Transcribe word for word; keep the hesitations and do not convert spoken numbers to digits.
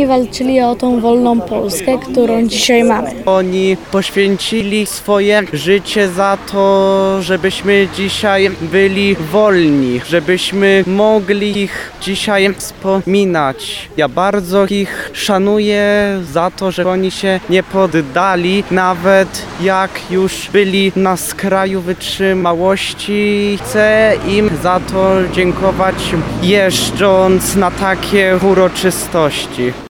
Oni walczyli o tą wolną Polskę, którą dzisiaj mamy. Oni poświęcili swoje życie za to, żebyśmy dzisiaj byli wolni, żebyśmy mogli ich dzisiaj wspominać. Ja bardzo ich szanuję za to, że oni się nie poddali, nawet jak już byli na skraju wytrzymałości. Chcę im za to dziękować, jeżdżąc na takie uroczystości.